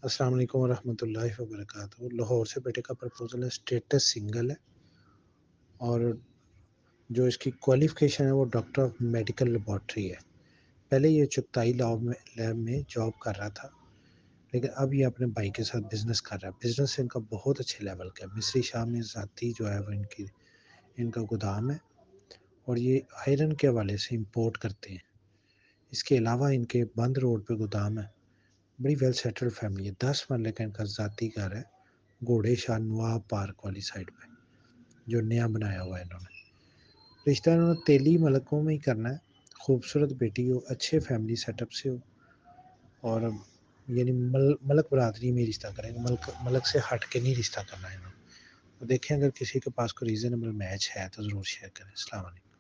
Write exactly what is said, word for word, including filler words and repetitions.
अस्सलाम वालेकुम वरहमतुल्लाहि वबरकातुहू। लाहौर से बेटे का प्रपोज़ल है, स्टेटस सिंगल है और जो इसकी क्वालिफ़िकेशन है वो डॉक्टर ऑफ मेडिकल लैबोरेटरी है। पहले ये चुगताई लॉ में लैब में जॉब कर रहा था, लेकिन अब ये अपने भाई के साथ बिज़नेस कर रहा है। बिज़नेस इनका बहुत अच्छे लेवल का है। मिस्री शाह में ज़ाती जो है वो इनकी इनका गोदाम है और ये आयरन के हवाले से इम्पोर्ट करते हैं। इसके अलावा इनके बंद रोड पे गोदाम है। बड़ी वेल सेटल्ड फैमिली है। दस मरले का इनका ज़ाती घर है, घोड़े शाह नवाब पार्क वाली साइड पे, जो नया बनाया हुआ है इन्होंने। रिश्ता इन्होंने तेली मलकों में ही करना है। खूबसूरत बेटी हो, अच्छे फैमिली सेटअप से हो और यानी मल मलक बरादरी में रिश्ता करेंगे, मलक मलक से हट के नहीं रिश्ता करना है इन्होंने। तो देखें अगर किसी के पास कोई रीज़नेबल मैच है तो ज़रूर शेयर करें। अस्सलाम वालेकुम।